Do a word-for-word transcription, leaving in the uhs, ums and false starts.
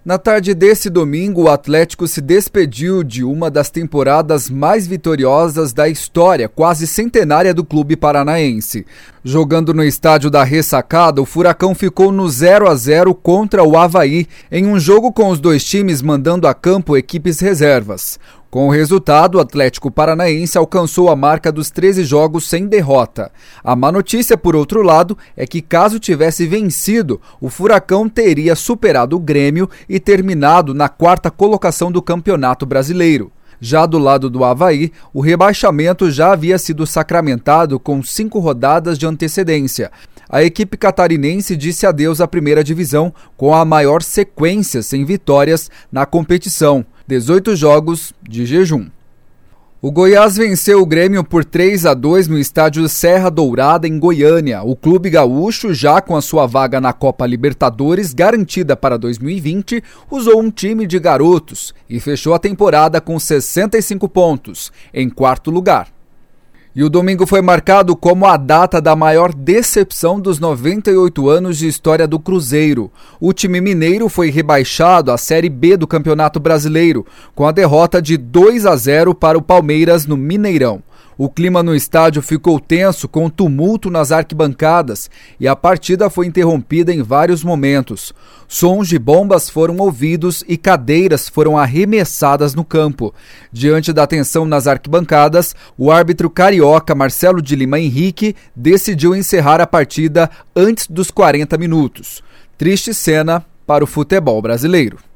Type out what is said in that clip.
Na tarde desse domingo, o Atlético se despediu de uma das temporadas mais vitoriosas da história, quase centenária do clube paranaense. Jogando no estádio da Ressacada, o Furacão ficou no zero a zero contra o Avaí, em um jogo com os dois times mandando a campo equipes reservas. Com o resultado, o Atlético Paranaense alcançou a marca dos treze jogos sem derrota. A má notícia, por outro lado, é que caso tivesse vencido, o Furacão teria superado o Grêmio e terminado na quarta colocação do Campeonato Brasileiro. Já do lado do Avaí, o rebaixamento já havia sido sacramentado com cinco rodadas de antecedência. A equipe catarinense disse adeus à primeira divisão com a maior sequência sem vitórias na competição. dezoito jogos de jejum. O Goiás venceu o Grêmio por três a dois no estádio Serra Dourada, em Goiânia. O clube gaúcho, já com a sua vaga na Copa Libertadores garantida para dois mil e vinte, usou um time de garotos e fechou a temporada com sessenta e cinco pontos, em quarto lugar. E o domingo foi marcado como a data da maior decepção dos noventa e oito anos de história do Cruzeiro. O time mineiro foi rebaixado à Série B do Campeonato Brasileiro, com a derrota de dois a zero para o Palmeiras no Mineirão. O clima no estádio ficou tenso, com tumulto nas arquibancadas, e a partida foi interrompida em vários momentos. Sons de bombas foram ouvidos e cadeiras foram arremessadas no campo. Diante da tensão nas arquibancadas, o árbitro carioca Marcelo de Lima Henrique decidiu encerrar a partida antes dos quarenta minutos. Triste cena para o futebol brasileiro.